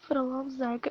Фролов зайка.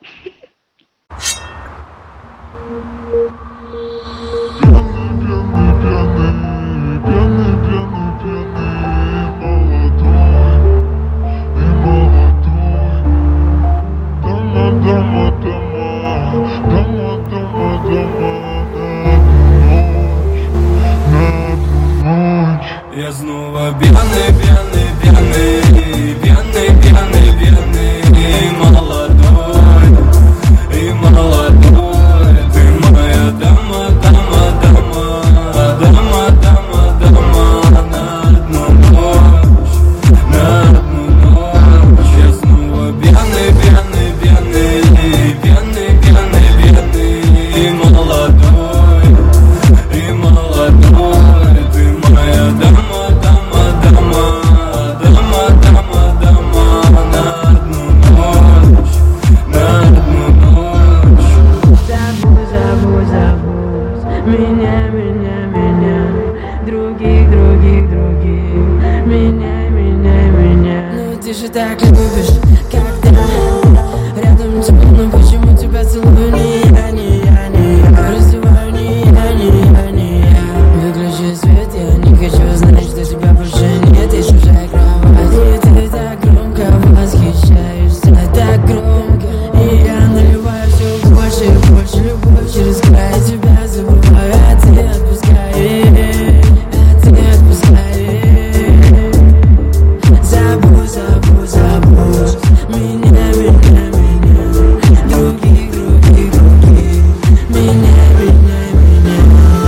Я снова пьяный, пьяный, пьяный, пьяный, пьяный, пьяный, молодой, и молодой. Ты моя дама, дама, дама, дама, дама, дама, на одну ночь, на одну ночь. Я снова пьяный, пьяный, пьяный, пьяный, пьяный, пьяный, молодой, и молодой. Ты моя дама, дама, дама, дама, дама, дама, на одну ночь, на одну ночь. Забудь, забудь, забудь меня, меня, меня, других, других, других, меня, меня, меня. Ну ты же так любишь, когда рядом тепло, но почему тебя целую не я, не я, не я, раздеваю не я, не я, не я. Выключи свет, я не хочу знать, что тебя больше нет, и чужая кровать. И ты так громко восхищаешься, так громко, и я наливаю все больше и больше любовь через край. Тебя забываю, а ты отпускай, а ты отпускай. Забудь, забудь, забудь меня, меня, меня, других, других, других, меня, меня, меня.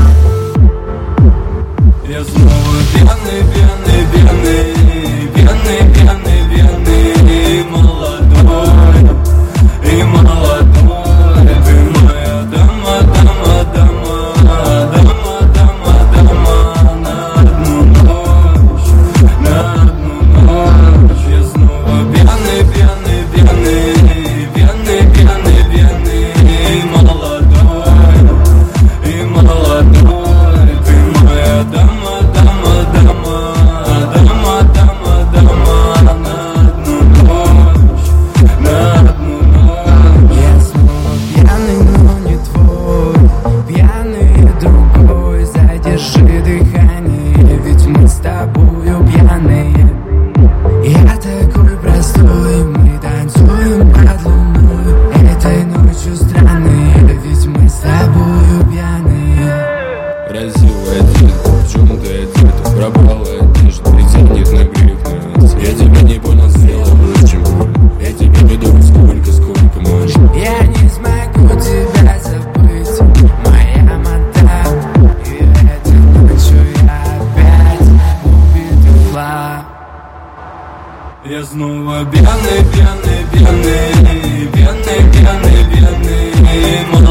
Я снова пьяный, пьяный, пьяный, пьяный, пьяный, пьяный, молодой, и молодой. Ты моя дама, дама, дама, дама, дама, дама, на одну ночь, на одну ночь. Я снова пьяный, пьяный, пьяный, пьяный, пьяный, пьяный, молодой, и молодой. Ты моя дама, дама, дама, дама, дама, дама, на одну ночь, на одну ночь. Я снова пьяный, но не твой, пьяный другой. Задержи дыхание, ведь мы с тобою пьяные. Я такой простой, мы танцуем под луной. Этой ночью странные, ведь мы с тобою пьяные. Красивая девушка, в чем ты одета? Пропала одежда, притянет на грех на месте. Я тебя не понял, сделал больше, чем больно. Я тебе веду сколько можно. Я не смогу тебя забыть, моя мадам. И этой ночью я опять убит ушла. Я снова пьяный, пьяный, пьяный, пьяный, пьяный, пьяный,